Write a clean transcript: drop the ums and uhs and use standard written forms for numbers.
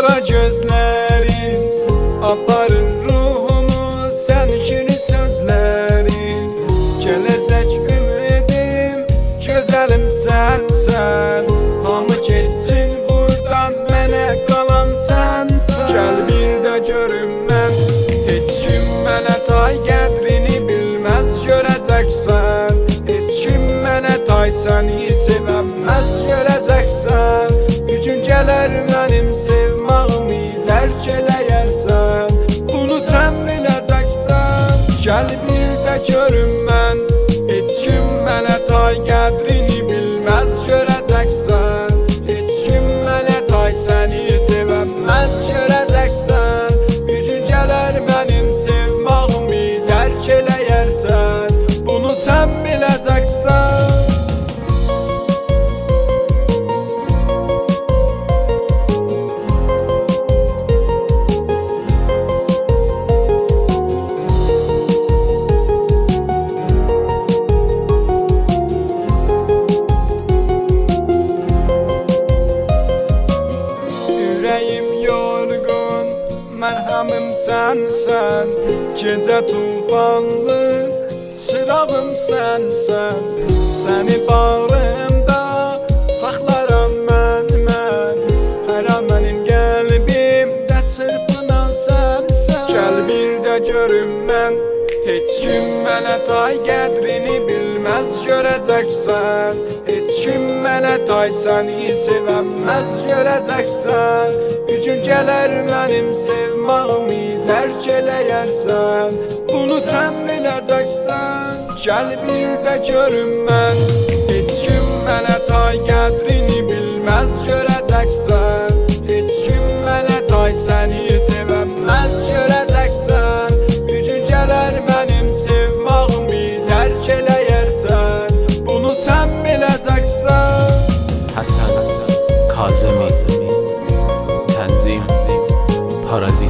qara gözlərin aparır ruhumu, sənin sözlərin. Gələcək ümidim, gözəlim sənsən. Hamı keçsin buradan, mənə qalan sənsən. Gəl bir də görüm mən, heç kim mənə tay qədrini bilməz, görəcəksən. Heç kim mənə tay səni sevəməz, görəcəksən. Bir gün gələr mənim sevmağımı dərk eləyərsən, bunu sən biləcəksən. Gəl bir də görüm mən, heç kim mənə tay qədrini bilməz, görəcəksən. Heç kim mənə tay səni sevəməz, görəcəksən. Bir gün gələr mənim sevmağımı dərk eləyərsən, bunu sən biləcəksən. Ürəyim yorğun, mərhəmim sənsən. Gecə tufanlı, çırağım sənsən. Səni bağrımda saxlaram mən. Hər an mənim qəlbimdə çırpınan sənsən. Gəl bir də görüm mən, heç kim mənə tay qədrini bilməz, görəcəksən. Heç kim mənə tay səni sevəməz, görəcəksən. Bir gün gələr mənim sevmağımı dərk eləyərsən, bunu sən biləcəksən. Gəl bir də görüm mən, heç kim mənə tay qədrini bilməz, görəcəksən. Heç kim mənə tay səni sevəməz, görəcəksən. Bir gün gələr mənim sevmağımı dərk eləyərsən, bunu sən biləcəksən. Həsən Kazemi, Tənzim Parazit.